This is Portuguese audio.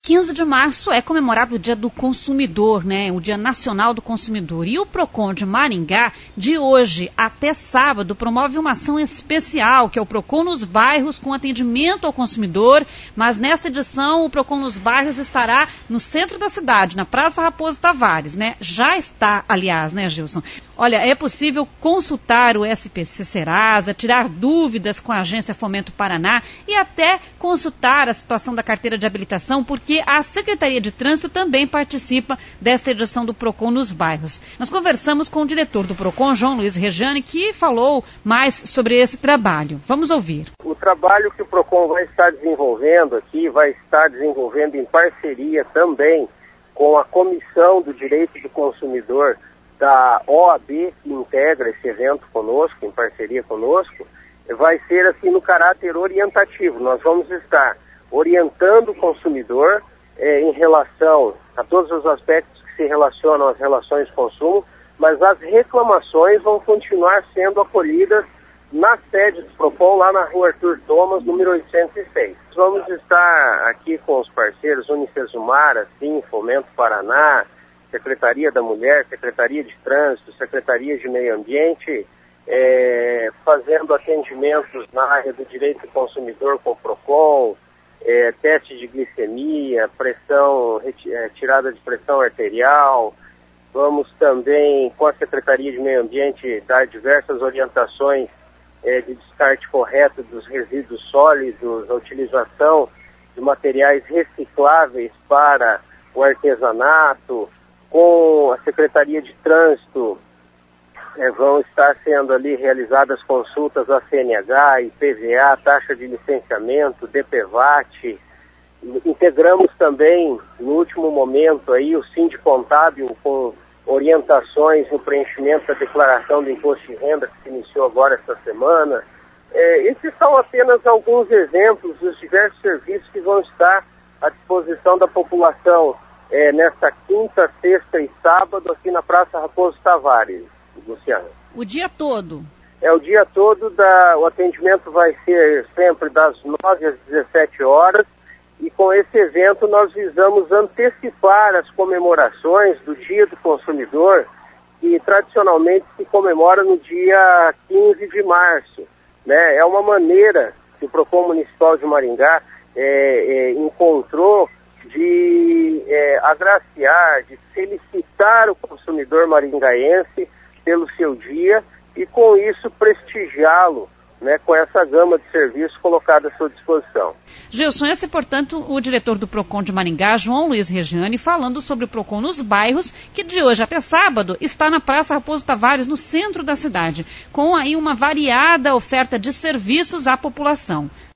15 de março é comemorado o Dia do Consumidor, né? O Dia Nacional do Consumidor. E o PROCON de Maringá, de hoje até sábado, promove uma ação especial, que é o PROCON nos Bairros, com atendimento ao consumidor. Mas nesta edição, o PROCON nos Bairros estará no centro da cidade, na Praça Raposo Tavares, né? Já está, aliás, né, Gilson? Olha, é possível consultar o SPC Serasa, tirar dúvidas com a Agência Fomento Paraná e até consultar a situação da carteira de habilitação, porque a Secretaria de Trânsito também participa desta edição do PROCON nos Bairros. Nós conversamos com o diretor do PROCON, João Luiz Regiane, que falou mais sobre esse trabalho. Vamos ouvir. O trabalho que o PROCON vai estar desenvolvendo aqui, vai estar desenvolvendo em parceria também com a Comissão do Direito do Consumidor da OAB, que integra esse evento conosco, em parceria conosco, vai ser assim no caráter orientativo. Nós vamos estar orientando o consumidor em relação a todos os aspectos que se relacionam às relações de consumo, mas as reclamações vão continuar sendo acolhidas na sede do PROCON, lá na rua Arthur Thomas, número 806. Vamos estar aqui com os parceiros Unicesumar, assim, Fomento Paraná, Secretaria da Mulher, Secretaria de Trânsito, Secretaria de Meio Ambiente, fazendo atendimentos na área do direito do consumidor com o PROCON, teste de glicemia, pressão, tirada de pressão arterial. Vamos também, com a Secretaria de Meio Ambiente, dar diversas orientações de descarte correto dos resíduos sólidos, a utilização de materiais recicláveis para o artesanato. Com a Secretaria de Trânsito, vão estar sendo ali realizadas consultas à CNH, IPVA, taxa de licenciamento, DPVAT. Integramos também, no último momento, aí, o Sindicontábil com orientações no preenchimento da declaração do imposto de renda que se iniciou agora esta semana. Esses são apenas alguns exemplos dos diversos serviços que vão estar à disposição da população nesta quinta, sexta e sábado aqui na Praça Raposo Tavares, Luciano. O dia todo? O dia todo, o atendimento vai ser sempre das 9 às 17 horas e com esse evento nós visamos antecipar as comemorações do Dia do Consumidor, que tradicionalmente se comemora no dia 15 de março. Né? É uma maneira que o PROCON Municipal de Maringá encontrou de agraciar, de felicitar o consumidor maringaense pelo seu dia e com isso prestigiá-lo, né, com essa gama de serviços colocada à sua disposição. Gilson, esse é, portanto, o diretor do PROCON de Maringá, João Luiz Regiane, falando sobre o PROCON nos Bairros, que de hoje até sábado está na Praça Raposo Tavares, no centro da cidade, com aí uma variada oferta de serviços à população.